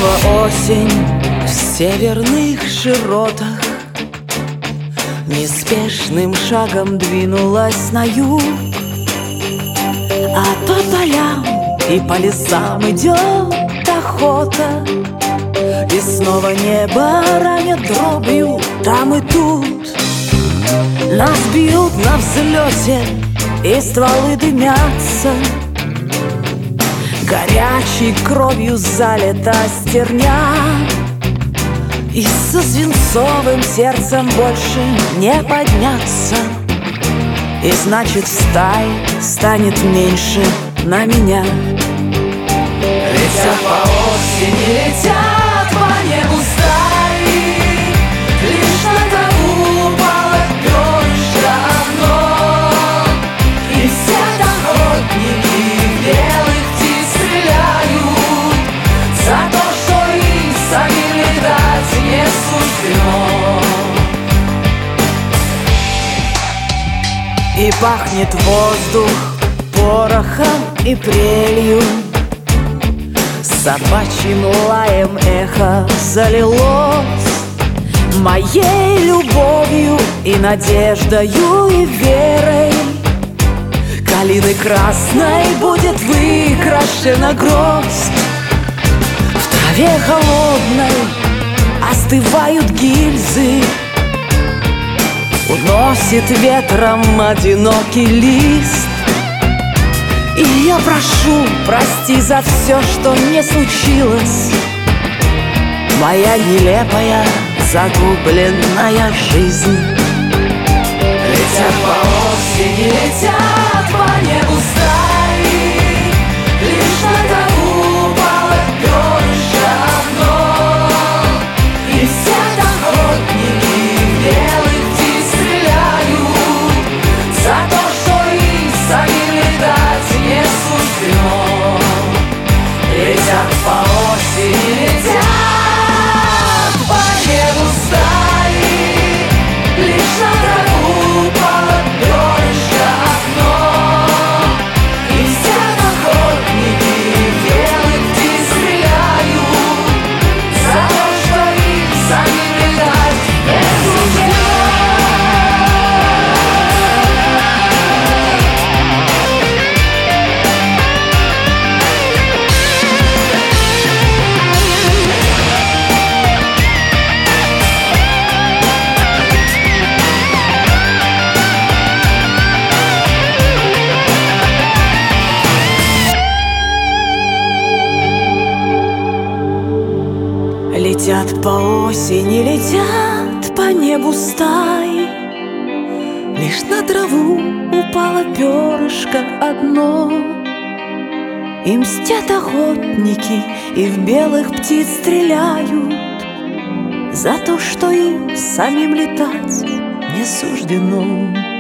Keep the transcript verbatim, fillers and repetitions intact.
Снова осень в северных широтах неспешным шагом двинулась на юг, а по полям и по лесам идет охота, и снова небо ранят дробью там и тут. Нас бьют на взлете, и стволы дымятся, горячей кровью залита стерня, и со свинцовым сердцем больше не подняться, и значит в стае станет меньше на меня. Летят по осени, летят по небу стаи, лишь на траву упало перышко одно, и все охотники белых птиц стреляют за то, что им самим летать не суждено. И пахнет воздух порохом и прелью, собачьим лаем эхо залилось моей любовью и надеждою и верой. Калиной красной будет выкрашена гроздь, в траве холодной остывают гильзы, уносит ветром одинокий лист. И я прошу, прости за все, что не случилось, моя нелепая загубленная жизнь. Летят по осени, летят по небу стаи, лишь на траву упало перышко одно, и все охотники белых птиц стреляют за то, что им самим летать не суждено. Летят по осени, летят по небу стаи, лишь на траву упало перышко одно, и все охотники белых птиц стреляют за то, что им самим летать не суждено. Летят по осени, летят по небу стаи, лишь на траву упало перышко одно, и мстят охотники, и в белых птиц стреляют за то, что им самим летать не суждено.